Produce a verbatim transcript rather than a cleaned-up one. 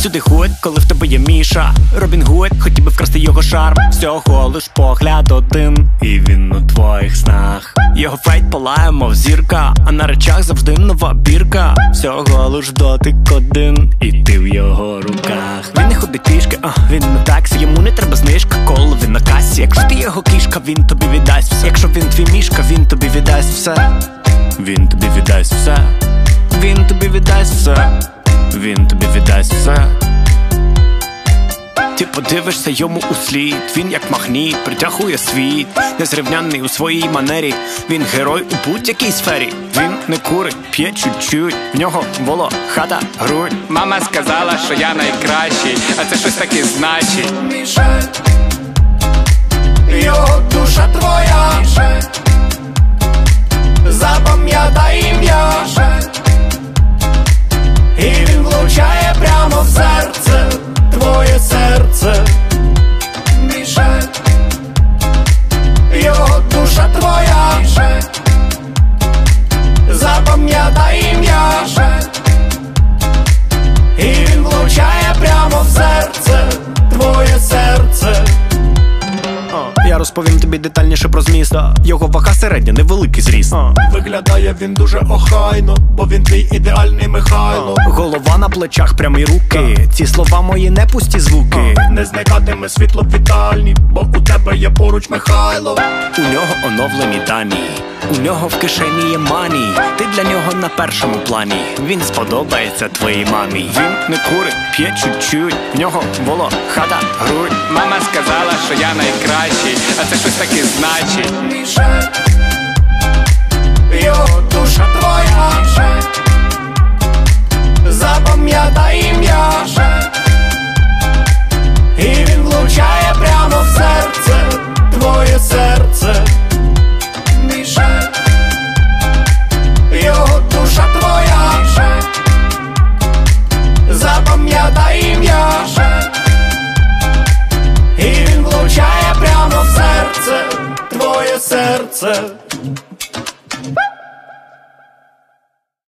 всюди ходь, коли в тебе є Міша. Робін Гуд, хотів би вкрасти його шарм. Всього лиш погляд один, і він у твоїх снах. Його фейт палає, мов зірка, а на речах завжди нова бірка. Всього лиш дотик один, і ти в його руках. Він не ходить пішки, а він на таксі. Йому не треба знижка, коли він на касі. Якщо ти його кішка, він тобі віддасть все. Якщо він твій мішка, він тобі віддасть все. Він тобі віддасть все. Він тобі віддасть все. Він тобі віддасть все. Ти подивишся йому у слід. Він як магніт, притягує світ. Незрівнянний у своїй манері. Він герой у будь-якій сфері. Він не курить, п'є чуть-чуть. В нього воло, хата, грудь. Мама сказала, що я найкращий, а це щось таки значить. Мішель, його душа твоя. Мішель, запам'ятай ім'я. Мішель, і він влучає прямо в серце, твоє серце. Мішель, його душа твоя. Мішель, запам'ятай ім'я. Мішель, і він влучає прямо в серце, твоє серце. Я розповім тобі детальніше про зміст. Його вага середня, невеликий зріст. Виглядає він дуже охайно, бо він твій ідеальний Михайло. Голова на плечах, прямі руки. Ці слова мої не пусті звуки. Не зникатиме світло в вітальні, бо у тебе є поруч Михайло. У нього оновлені дані, у нього в кишені є мані. Ти для нього на першому плані. Він сподобається твоїй мамі. Він не курить, п'є чуть-чуть. В нього воло, хата, грудь. Мама сказала, що я найкращий, а це щось таки значить. Мішель, його душа твоя. Мішель, запам'ятай ім'я. Мішель, і він влучає прямо в серце, твоє серце. Мішель, його душа твоя. Мішель, запам'ятай ім'я. Мішель, і він влучає прямо в серце, твоє серце.